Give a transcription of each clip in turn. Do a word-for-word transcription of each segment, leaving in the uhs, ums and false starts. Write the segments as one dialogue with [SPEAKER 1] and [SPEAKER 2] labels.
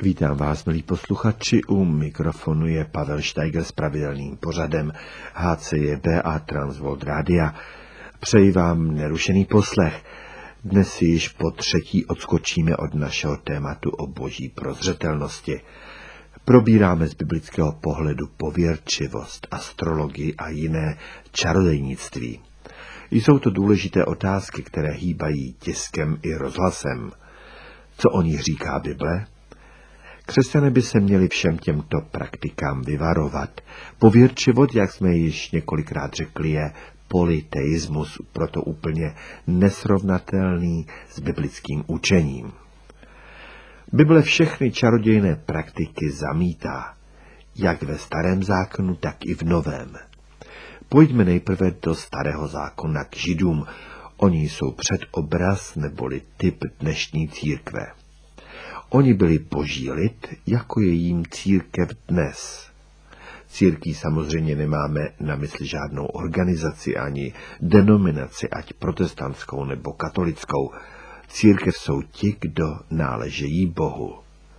[SPEAKER 1] Vítám vás, milí posluchači, u mikrofonu je Pavel Steiger s pravidelným pořadem H C J B a Transworld Rádia. Přeji vám nerušený poslech. Dnes si již po třetí odskočíme od našeho tématu o boží prozřetelnosti. Probíráme z biblického pohledu pověrčivost, astrologii a jiné čarodejnictví. Jsou to důležité otázky, které hýbají tiskem i rozhlasem. Co o nich říká Bible? Křesťané by se měli všem těmto praktikám vyvarovat. Pověrčivost, jak jsme již několikrát řekli, je polyteismus, proto úplně nesrovnatelný s biblickým učením. Bible všechny čarodějné praktiky zamítá, jak ve starém zákonu, tak i v novém. Pojďme nejprve do starého zákona k Židům. Oni jsou předobraz neboli typ dnešní církve. Oni byli boží lid, jako je jim církev dnes. Církví samozřejmě nemáme na mysli žádnou organizaci ani denominaci, ať protestantskou nebo katolickou. Církev jsou ti, kdo náležejí Bohu.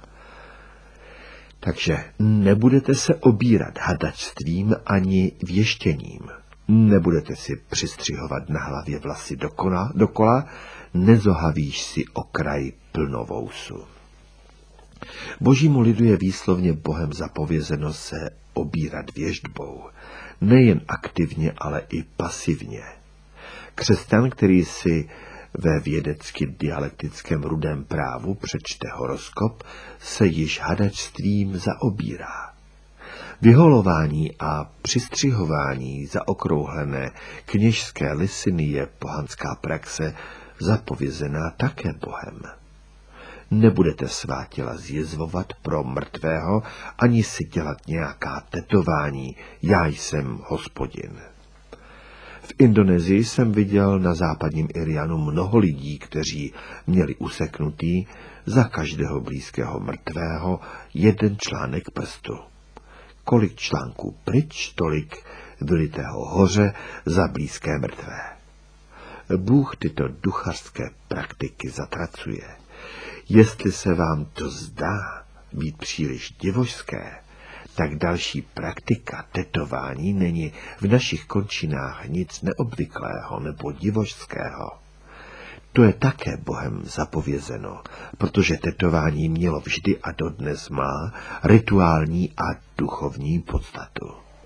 [SPEAKER 1] Takže nebudete se obírat hadačstvím ani věštěním. Nebudete si přistřihovat na hlavě vlasy dokola, dokola nezohavíš si okraj plnovousu. Božímu lidu je výslovně Bohem zapovězeno se obírat věštbou, nejen aktivně, ale i pasivně. Křesťan, který si ve vědecky dialektickém rudém právu přečte horoskop, se již hadačstvím zaobírá. Vyholování a přistřihování zaokrouhlené kněžské lisiny je pohanská praxe zapovězená také Bohem. Nebudete svá těla zjizvovat pro mrtvého, ani si dělat nějaká tetování, já jsem Hospodin. V Indonésii jsem viděl na západním Irianu mnoho lidí, kteří měli useknutý za každého blízkého mrtvého jeden článek prstu. Kolik článků pryč, tolik vylitého hoře za blízké mrtvé. Bůh tyto duchařské praktiky zatracuje. Jestli se vám to zdá být příliš divožské, tak další praktika tetování není v našich končinách nic neobvyklého nebo divožského. To je také Bohem zapovězeno, protože tetování mělo vždy a dodnes má rituální a duchovní podstatu.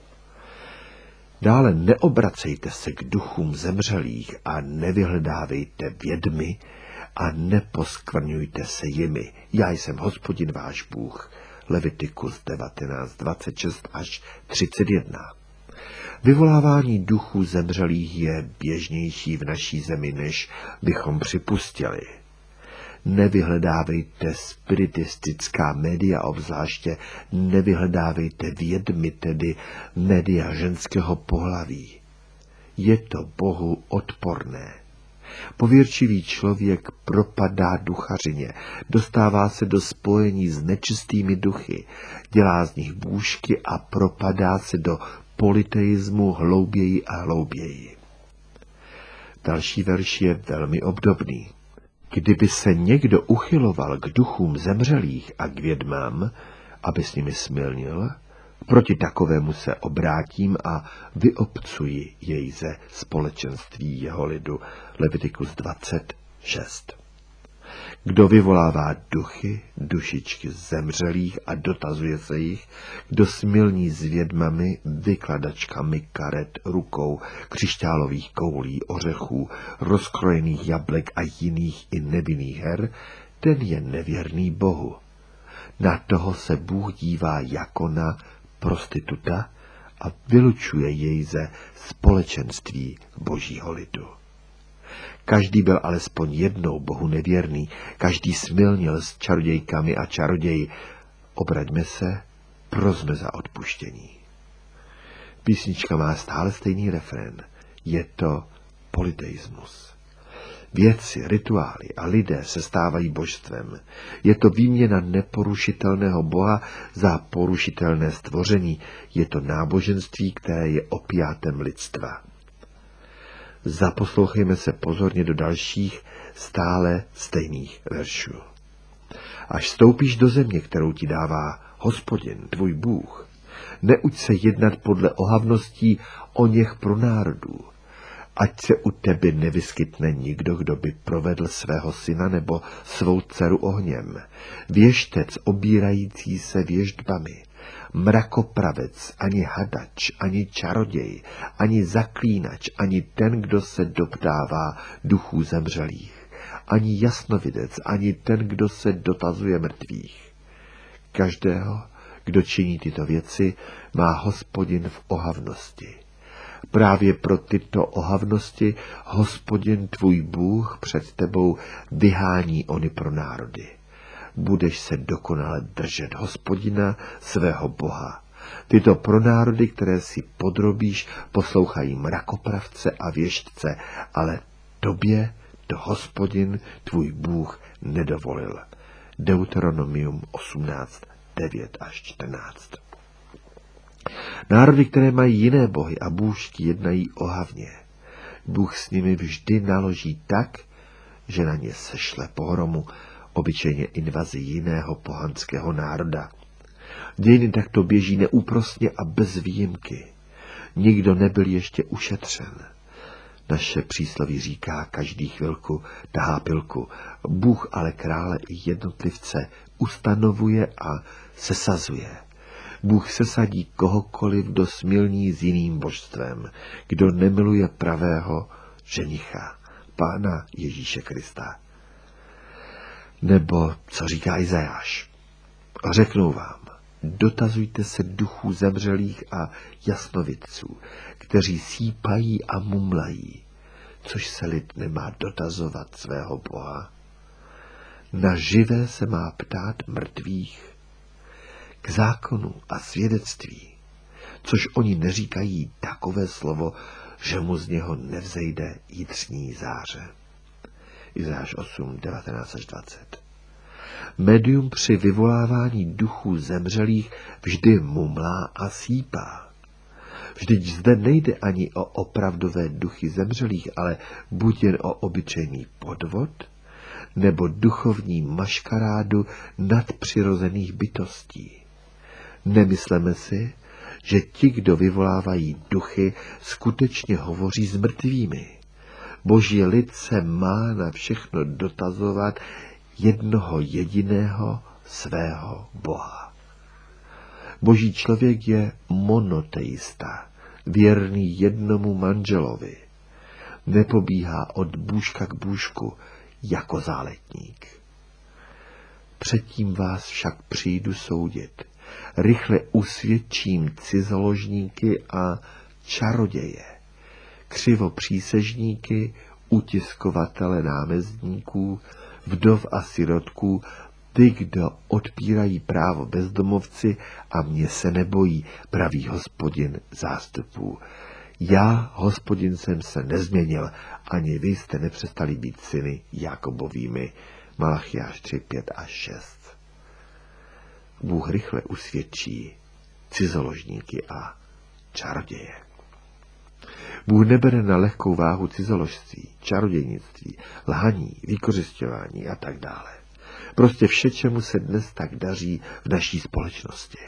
[SPEAKER 1] Dále neobracejte se k duchům zemřelých a nevyhledávejte vědmy a neposkvrňujte se jimi. Já jsem Hospodin váš Bůh. Levitikus devatenáct, dvacet šest až třicet jedna. Vyvolávání duchů zemřelých je běžnější v naší zemi, než bychom připustili. Nevyhledávejte spiritistická média, obzvláště nevyhledávejte vědmy, tedy média ženského pohlaví. Je to Bohu odporné. Pověrčivý člověk propadá duchařině, dostává se do spojení s nečistými duchy, dělá z nich bůžky a propadá se do polyteismu hlouběji a hlouběji. Další verš je velmi obdobný. Kdyby se někdo uchyloval k duchům zemřelých a k vědmám, aby s nimi smilnil, proti takovému se obrátím a vyobcuji jej ze společenství jeho lidu. Levitikus dvacet šest. Kdo vyvolává duchy, dušičky zemřelých a dotazuje se jich, kdo smilní s vědmami, vykladačkami karet, rukou, křišťálových koulí, ořechů, rozkrojených jablek a jiných i nevinných her, ten je nevěrný Bohu. Na toho se Bůh dívá jako na prostituta a vylučuje jej ze společenství Božího lidu. Každý byl alespoň jednou Bohu nevěrný, každý smilnil s čarodějkami a čaroději. Obraťme se, prosme za odpuštění. Písnička má stále stejný refrén. Je to polyteismus. Věci, rituály a lidé se stávají božstvem. Je to výměna neporušitelného Boha za porušitelné stvoření. Je to náboženství, které je opiátem lidstva. Zaposlouchejme se pozorně do dalších stále stejných veršů. Až vstoupíš do země, kterou ti dává Hospodin, tvůj Bůh, neuč se jednat podle ohavností o něch pro národů, ať se u tebe nevyskytne nikdo, kdo by provedl svého syna nebo svou dceru ohněm, věštec obírající se věštbami, mrakopravec, ani hadač, ani čaroděj, ani zaklínač, ani ten, kdo se doptává duchů zemřelých, ani jasnovidec, ani ten, kdo se dotazuje mrtvých. Každého, kdo činí tyto věci, má Hospodin v ohavnosti. Právě pro tyto ohavnosti Hospodin tvůj Bůh před tebou vyhání ony pro národy. Budeš se dokonale držet Hospodina, svého Boha. Tyto pronárody, které si podrobíš, poslouchají mrakopravce a věštce, ale tobě to Hospodin, tvůj Bůh, nedovolil. Deuteronomium osmnáct, devět až čtrnáct. Národy, které mají jiné bohy a bůžky, jednají ohavně. Bůh s nimi vždy naloží tak, že na ně sešle pohromu, obyčejně invazi jiného pohanského národa. Dějiny takto běží neúprosně a bez výjimky. Nikdo nebyl ještě ušetřen. Naše přísloví říká, každý chvilku tahá pilku. Bůh ale krále i jednotlivce ustanovuje a sesazuje. Bůh sesadí kohokoliv, kdo smilní s jiným božstvem, kdo nemiluje pravého ženicha, Pána Ježíše Krista. Nebo co říká Izajáš? Řeknu vám, dotazujte se duchů zemřelých a jasnovidců, kteří sípají a mumlají, což se lid nemá dotazovat svého Boha. Na živé se má ptát mrtvých, k zákonu a svědectví, což oni neříkají takové slovo, že mu z něho nevzejde jitřní záře. Izajáš osm, devatenáct až dvacet. Médium při vyvolávání duchů zemřelých vždy mumlá a sípá. Vždyť zde nejde ani o opravdové duchy zemřelých, ale buď jen o obyčejný podvod, nebo duchovní maškarádu nadpřirozených bytostí. Nemysleme si, že ti, kdo vyvolávají duchy, skutečně hovoří s mrtvými. Boží lid se má na všechno dotazovat jednoho jediného svého Boha. Boží člověk je monoteista, věrný jednomu manželovi. Nepobíhá od bůžka k bůžku jako záletník. Předtím vás však přijdu soudit. Rychle usvědčím cizoložníky a čaroděje, křivopřísežníky, utiskovatele námezdníků, vdov a sirotků, ty, kdo odpírají právo bezdomovci a mě se nebojí, praví Hospodin zástupů. Já, Hospodin, jsem se nezměnil, ani vy jste nepřestali být syny Jakobovými. Malachiáš tři, pět až šest. Bůh rychle usvědčí cizoložníky a čaroděje. Bůh nebere na lehkou váhu cizoložství, čarodějnictví, lhaní, vykořisťování a tak dále. Prostě vše, čemu se dnes tak daří v naší společnosti.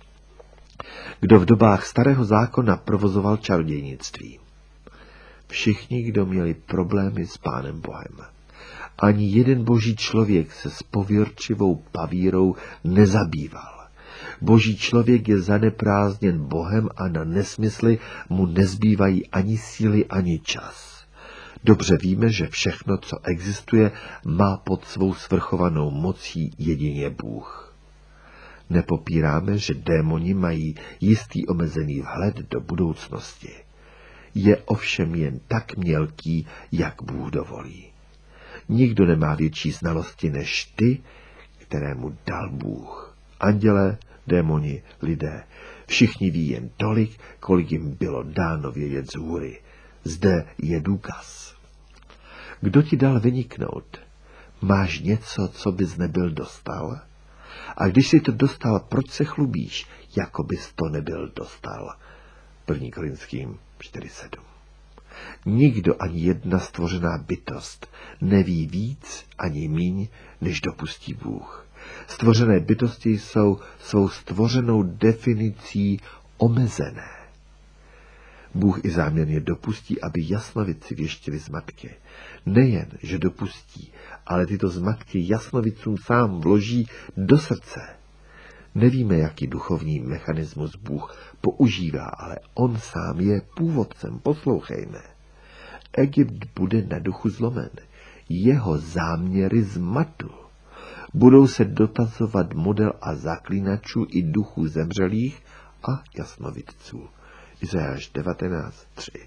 [SPEAKER 1] Kdo v dobách starého zákona provozoval čarodějnictví? Všichni, kdo měli problémy s Pánem Bohem. Ani jeden boží člověk se s pověrčivou pavírou nezabýval. Boží člověk je zaneprázdněn Bohem a na nesmysly mu nezbývají ani síly, ani čas. Dobře víme, že všechno, co existuje, má pod svou svrchovanou mocí jedině Bůh. Nepopíráme, že démoni mají jistý omezený vhled do budoucnosti. Je ovšem jen tak mělký, jak Bůh dovolí. Nikdo nemá větší znalosti než ty, kterému dal Bůh. Anděle, démoni, lidé, všichni ví jen tolik, kolik jim bylo dáno vědět z hůry. Zde je důkaz. Kdo ti dal vyniknout? Máš něco, co bys nebyl dostal? A když jsi to dostal, proč se chlubíš, jako bys to nebyl dostal? první Korinským čtyři sedm. Nikdo, ani jedna stvořená bytost neví víc ani míň, než dopustí Bůh. Stvořené bytosti jsou svou stvořenou definicí omezené. Bůh i záměrně dopustí, aby jasnovidci věštili zmatky. Nejen, že dopustí, ale tyto zmatky jasnovicům sám vloží do srdce. Nevíme, jaký duchovní mechanismus Bůh používá, ale on sám je původcem. Poslouchejme. Egypt bude na duchu zlomen. Jeho záměry zmatu. Budou se dotazovat model a zaklínačů i duchů zemřelých a jasnovidců. Izajáš devatenáct tři.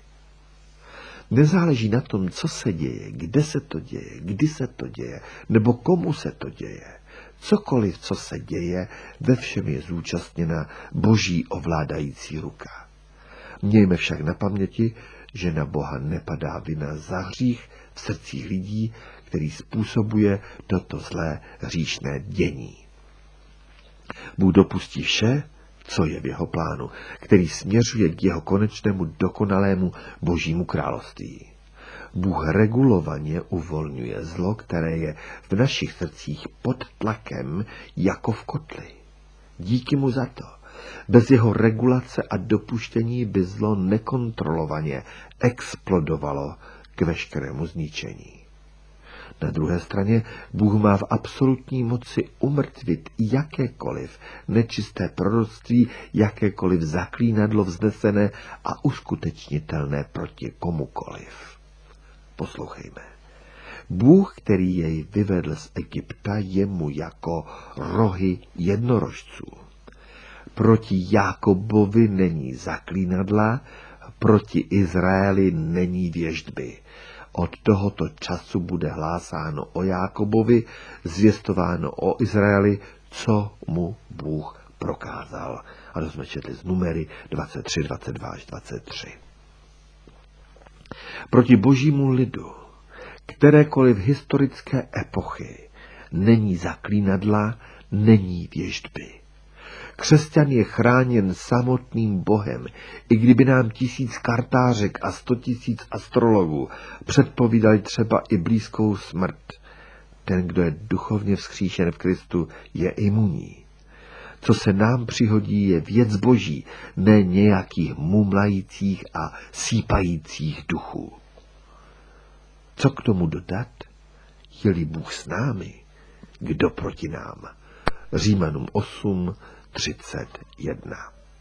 [SPEAKER 1] Nezáleží na tom, co se děje, kde se to děje, kdy se to děje, nebo komu se to děje. Cokoliv, co se děje, ve všem je zúčastněna boží ovládající ruka. Mějme však na paměti, že na Boha nepadá vina za hřích v srdcích lidí, který způsobuje toto zlé hříšné dění. Bůh dopustí vše, co je v jeho plánu, který směřuje k jeho konečnému dokonalému božímu království. Bůh regulovaně uvolňuje zlo, které je v našich srdcích pod tlakem jako v kotli. Díky mu za to. Bez jeho regulace a dopuštění by zlo nekontrolovaně explodovalo k veškerému zničení. Na druhé straně Bůh má v absolutní moci umrtvit jakékoliv nečisté proroctví, jakékoliv zaklínadlo vznesené a uskutečnitelné proti komukoliv. Poslouchejme. Bůh, který jej vyvedl z Egypta, je mu jako rohy jednorožců. Proti Jákobovi není zaklínadla, proti Izraeli není věštby. Od tohoto času bude hlásáno o Jákobovi, zvěstováno o Izraeli, co mu Bůh prokázal. A to jsme četli z Numery dvacet tři, dvacet dva až dvacet tři. Proti božímu lidu, kterékoliv historické epochy, není zaklínadla, není věštby. Křesťan je chráněn samotným Bohem, i kdyby nám tisíc kartářek a sto tisíc astrologů předpovídali třeba i blízkou smrt. Ten, kdo je duchovně vzkříšen v Kristu, je imunní. Co se nám přihodí, je věc boží, ne nějakých mumlajících a sípajících duchů. Co k tomu dodat? Je-li Bůh s námi, kdo proti nám? Římanům osm, třicet jedna.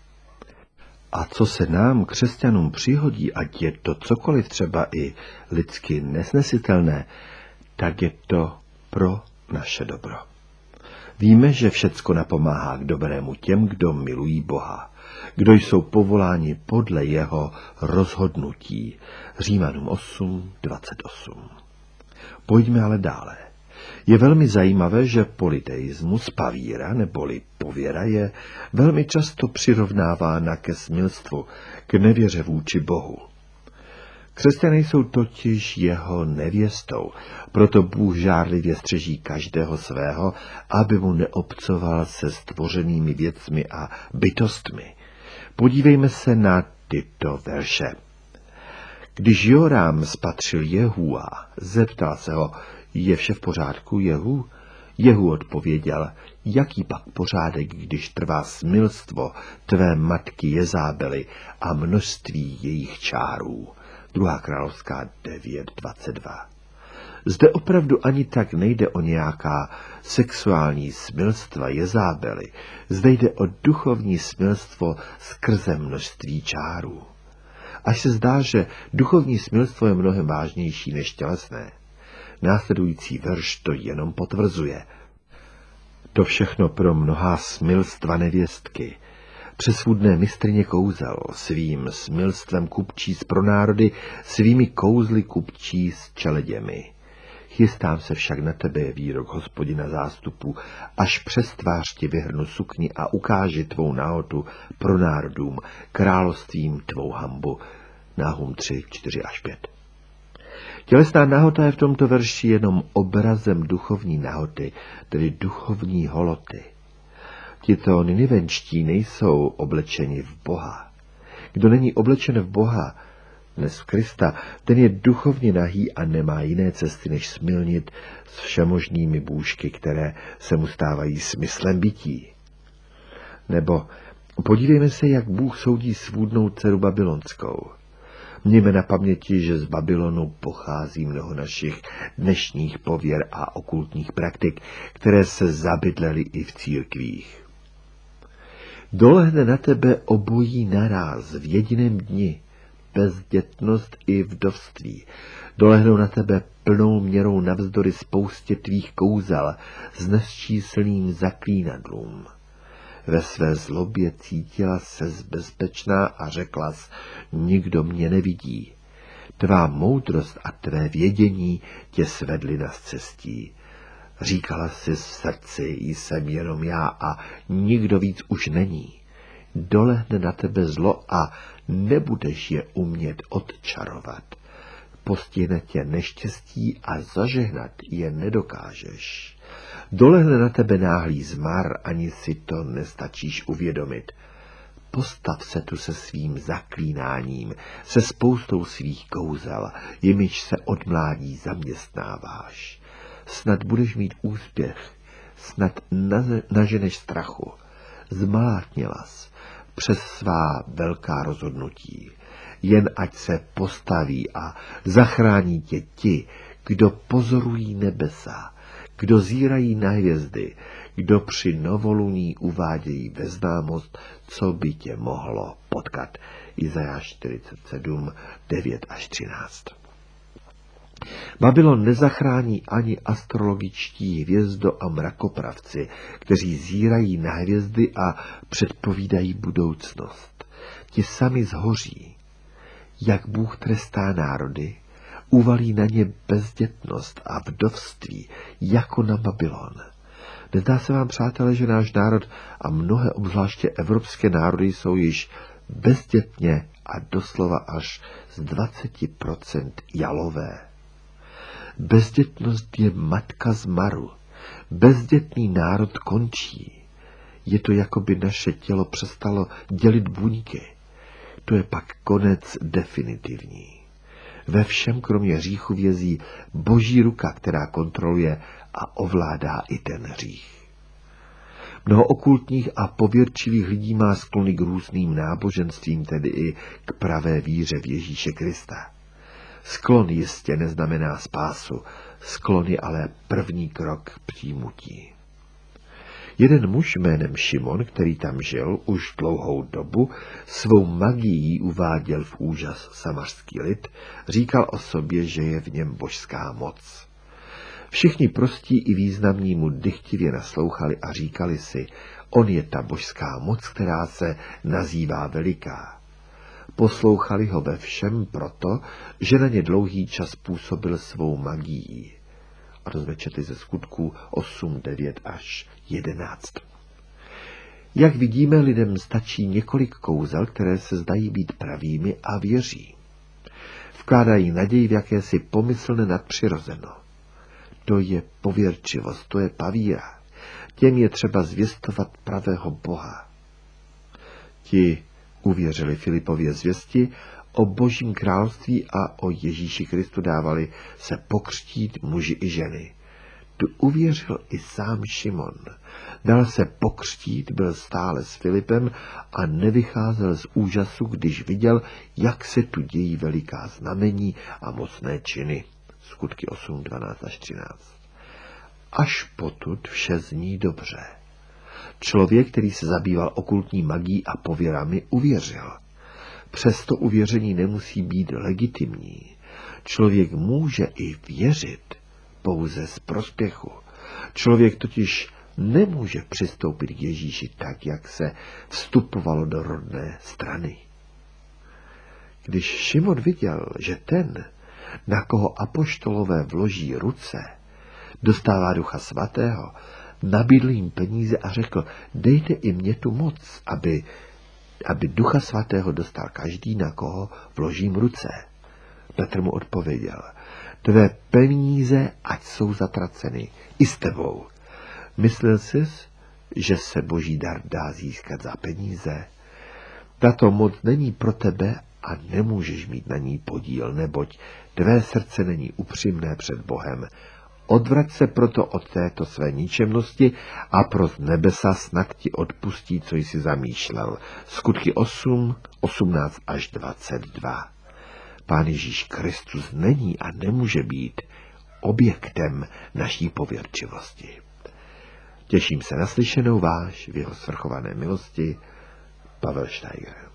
[SPEAKER 1] A co se nám, křesťanům, přihodí, ať je to cokoliv třeba i lidsky nesnesitelné, tak je to pro naše dobro. Víme, že všecko napomáhá k dobrému těm, kdo milují Boha, kdo jsou povoláni podle jeho rozhodnutí. Římanům osm, dvacet osm. Pojďme ale dále. Je velmi zajímavé, že politeismus, pavíra neboli pověra je velmi často přirovnávána ke smilstvu, k nevěře vůči Bohu. Křesťané jsou totiž jeho nevěstou, proto Bůh žárlivě střeží každého svého, aby mu neobcoval se stvořenými věcmi a bytostmi. Podívejme se na tyto verše. Když Jorám spatřil Jehua, zeptal se ho, je vše v pořádku, Jehu? Jehu odpověděl, jaký pak pořádek, když trvá smilstvo tvé matky Jezábely a množství jejich čárů. Druhá královská devět, dvacet dva. Zde opravdu ani tak nejde o nějaká sexuální smilstva Jezábely, zde jde o duchovní smilstvo skrze množství čárů. Až se zdá, že duchovní smilstvo je mnohem vážnější než tělesné. Následující verš to jenom potvrzuje. To všechno pro mnohá smilstva nevěstky. Přesvůdné mistryně kouzel, svým smilstvem kupčí s pronárody, svými kouzly kupčí s čeleděmi. Chystám se však na tebe, je výrok Hospodina zástupu, až přes tvář ti vyhrnu sukni a ukáži tvou nahotu pronárodům, královstvím tvou hanbu. Náhum tři, čtyři až pět. Tělesná nahota je v tomto verši jenom obrazem duchovní nahoty, tedy duchovní holoty. Tito ninivenští nejsou oblečeni v Boha. Kdo není oblečen v Boha, dnes v Krista, ten je duchovně nahý a nemá jiné cesty, než smilnit s všemožnými bůžky, které se mu stávají smyslem bytí. Nebo podívejme se, jak Bůh soudí svůdnou dceru babylonskou. Mějme na paměti, že z Babylonu pochází mnoho našich dnešních pověr a okultních praktik, které se zabydlely i v církvích. Dolehne na tebe obojí naráz v jediném dni, bezdětnost i vdovství. Dolehnou na tebe plnou měrou navzdory spoustě tvých kouzel s nesčíslným zaklínadlům. Ve své zlobě cítila ses bezpečná a řeklas, nikdo mě nevidí. Tvá moudrost a tvé vědění tě svedly na cestí. Říkala si v srdci, jsem jenom já a nikdo víc už není. Dolehne na tebe zlo a nebudeš je umět odčarovat. Postihne tě neštěstí a zažehnat je nedokážeš. Dolehne na tebe náhlý zmar, ani si to nestačíš uvědomit. Postav se tu se svým zaklínáním, se spoustou svých kouzel, jimiž se od mládí zaměstnáváš. Snad budeš mít úspěch, snad naženeš strachu. Zmalátnělas přes svá velká rozhodnutí. Jen ať se postaví a zachrání tě ti, kdo pozorují nebesa, kdo zírají na hvězdy, kdo při novoluní uvádějí ve známost, co by tě mohlo potkat. Izajáš čtyřicet sedm, devět až třináct. Babylon nezachrání ani astrologičtí hvězdo a mrakopravci, kteří zírají na hvězdy a předpovídají budoucnost. Ti sami zhoří. Jak Bůh trestá národy, uvalí na ně bezdětnost a vdovství, jako na Babylon. Nezdá se vám, přátelé, že náš národ a mnohé obzvláště evropské národy jsou již bezdětně a doslova až z dvacet procent jalové. Bezdětnost je matka zmaru. Bezdětný národ končí. Je to, jako by naše tělo přestalo dělit buňky. To je pak konec definitivní. Ve všem kromě hříchu vězí Boží ruka, která kontroluje a ovládá i ten hřích. Mnoho okultních a pověrčivých lidí má sklony k různým náboženstvím, tedy i k pravé víře v Ježíše Krista. Sklon jistě neznamená spásu, sklon je ale první krok k přijmutí. Jeden muž jménem Šimon, který tam žil už dlouhou dobu, svou magií uváděl v úžas samařský lid, říkal o sobě, že je v něm božská moc. Všichni prostí i významní mu dychtivě naslouchali a říkali si, on je ta božská moc, která se nazývá veliká. Poslouchali ho ve všem proto, že na ně dlouhý čas působil svou magií. A to jsme četli ze Skutků osm, devět až jedenáct. Jak vidíme, lidem stačí několik kouzel, které se zdají být pravými a věří. Vkládají naději v jakési pomyslné nadpřirozeno. To je pověrčivost, to je pavíra. Těm je třeba zvěstovat pravého Boha. Ti uvěřili Filipově zvěsti o Božím království a o Ježíši Kristu, dávali se pokřtít muži i ženy. Tu uvěřil i sám Šimon. Dal se pokřtít, byl stále s Filipem a nevycházel z úžasu, když viděl, jak se tu dějí veliká znamení a mocné činy. Skutky osm, dvanáct až třináct. Až potud vše zní dobře. Člověk, který se zabýval okultní magií a pověrami, uvěřil. Přesto uvěření nemusí být legitimní. Člověk může i věřit pouze z prospěchu. Člověk totiž nemůže přistoupit k Ježíši tak, jak se vstupovalo do rodné strany. Když Šimon viděl, že ten, na koho apoštolové vloží ruce, dostává Ducha Svatého, nabídl jim peníze a řekl, dejte i mně tu moc, aby, aby Ducha Svatého dostal každý, na koho vložím ruce. Petr mu odpověděl, tvé peníze ať jsou zatraceny, i s tebou. Myslel jsi, že se Boží dar dá získat za peníze? Tato moc není pro tebe, a nemůžeš mít na ní podíl, neboť tvé srdce není upřímné před Bohem. Odvrať se proto od této své ničemnosti a pros nebesa snad ti odpustí, co jsi zamýšlel. Skutky osm, osmnáct až dvacet dva. Pán Ježíš Kristus není a nemůže být objektem naší pověrčivosti. Těším se na slyšenou váš v jeho svrchované milosti, Pavel Steiger.